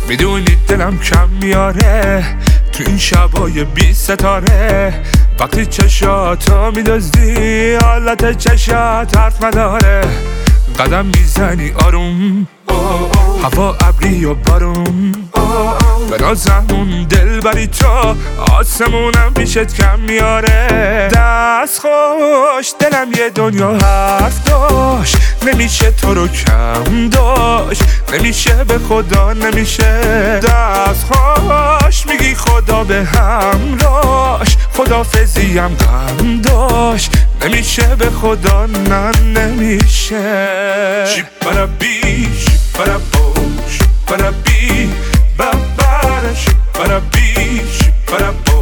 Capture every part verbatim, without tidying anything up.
میدونی دلم کم میاره تو این شبای بی ستاره، وقتی چشاتو میدزدی حالت چشات حرف نداره. قدم میزنی آروم، هوا ابری و بارون، به نازمون دل بری تو آسمونم پیشت کم میاره. دست خوش دلم یه دنیا حرف داشت، نمیشه تو رو کم داشت، نمیشه به خدا نمیشه. دست خوش میگی خدا به همراش، خدافزیم غم داشت، نمیشه به خدا نه نمیشه. شیپرابی شیپرابو شیپرابی بابارا شیپرابی شیپرابو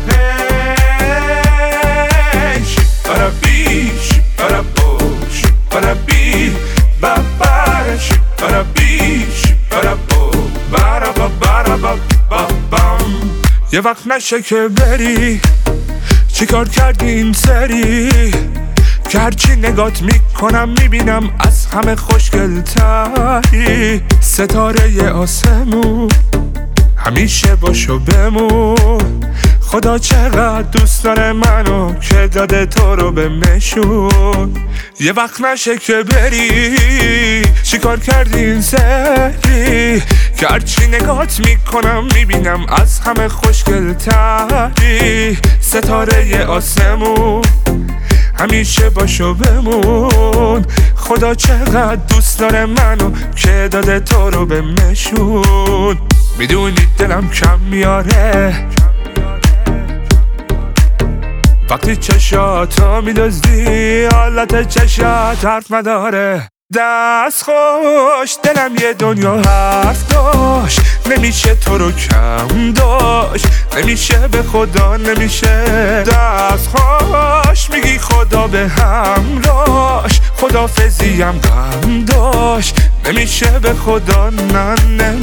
شیپرابی شیپرابو شیپرابی بابارا شیپرابی شیپرابو بارا بابارا بابام. یه وقت نشه که بری، چیکار کردی این سری؟ که هرچی نگات میکنم میبینم از همه خوشگل تری. ستاره آسمون همیشه باشو بمون، خدا چقدر دوست داره منو که داده تو رو به نشون. یه وقت نشه که بری، چیکار کردی این سری؟ که هرچی نگات میکنم میبینم از همه خوشگل تری. ستاره آسمون همیشه باشو بمون، خدا چقدر دوست داره منو که داده تو رو به نشون. میدونی دلم کم میاره وقتی چشاتو میدزدی حالت چشات حرف نداره. دست خوش دلم یه دنیا حرف داشت، نمیشه تو رو کم داشت، نمیشه به خدا نمیشه. دست خوش میگی خدا به همراش، خدافزیم غم داشت، نمیشه به خدا نه نه